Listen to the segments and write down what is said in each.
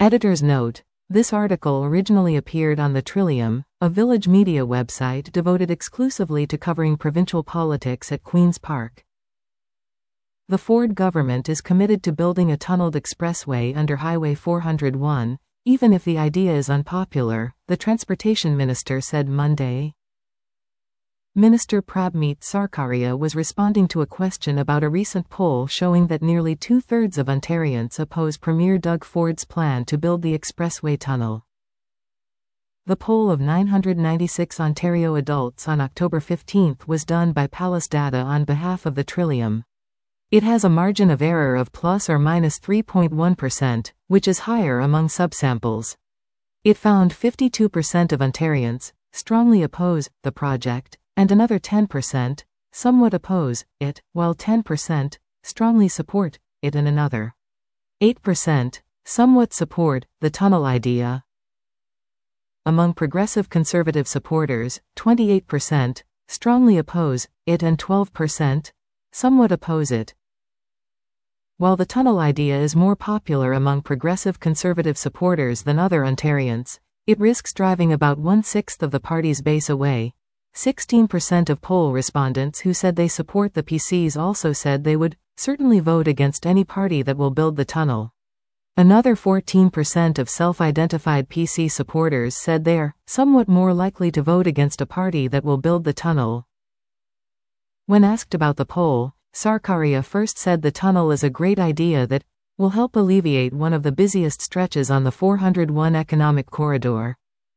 Editor's note: this article originally appeared on the Trillium, a Village Media website devoted exclusively to covering provincial politics at Queen's Park. The Ford government is committed to building a tunneled expressway under Highway 401, even if the idea is unpopular, the Transportation Minister said Monday. Minister Prabmeet Sarkaria was responding to a question about a recent poll showing that nearly two-thirds of Ontarians oppose Premier Doug Ford's plan to build the expressway tunnel. The poll of 996 Ontario adults on October 15 was done by Palace Data on behalf of the Trillium. It has a margin of error of plus or minus 3.1%, which is higher among subsamples. It found 52% of Ontarians strongly oppose the project, and another 10% somewhat oppose it, while 10% strongly support it and another 8% somewhat support the tunnel idea. Among progressive conservative supporters, 28% strongly oppose it and 12% somewhat oppose it. While the tunnel idea is more popular among progressive conservative supporters than other Ontarians, it risks driving about one-sixth of the party's base away. 16% of poll respondents who said they support the PCs also said they would certainly vote against any party that will build the tunnel. Another 14% of self-identified PC supporters said they are somewhat more likely to vote against a party that will build the tunnel. When asked about the poll, Sarkaria first said the tunnel is a great idea that will help alleviate one of the busiest stretches on the 401 economic corridor.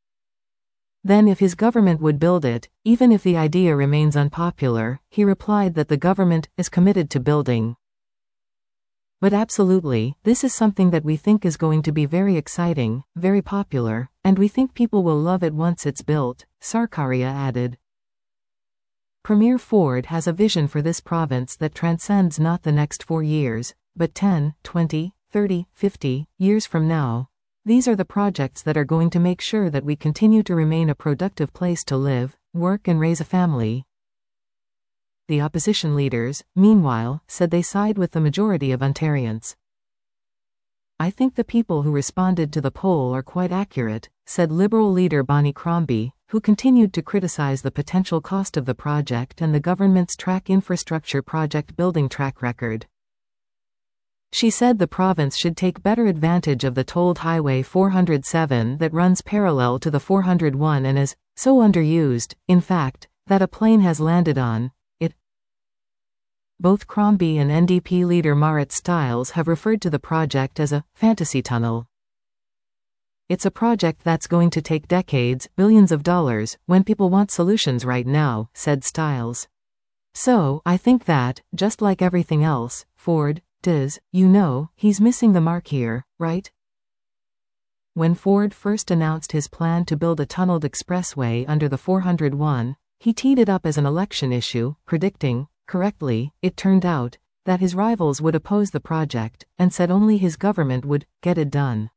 Then if his government would build it, even if the idea remains unpopular, he replied that the government is committed to building. But absolutely, this is something that we think is going to be very exciting, very popular, and we think people will love it once it's built, Sarkaria added. Premier Ford has a vision for this province that transcends not the next 4 years, but 10, 20, 30, 50 years from now. These are the projects that are going to make sure that we continue to remain a productive place to live, work and raise a family. The opposition leaders, meanwhile, said they side with the majority of Ontarians. I think the people who responded to the poll are quite accurate, said Liberal leader Bonnie Crombie, who continued to criticize the potential cost of the project and the government's track infrastructure project building track record. She said the province should take better advantage of the tolled Highway 407 that runs parallel to the 401 and is so underused, in fact, that a plane has landed on it. Both Crombie and NDP leader Marit Stiles have referred to the project as a fantasy tunnel. It's a project that's going to take decades, billions of dollars, when people want solutions right now, said Stiles. So, I think that, just like everything else, Ford does, he's missing the mark here, right? When Ford first announced his plan to build a tunneled expressway under the 401, he teed it up as an election issue, predicting, correctly, it turned out, that his rivals would oppose the project, and said only his government would get it done.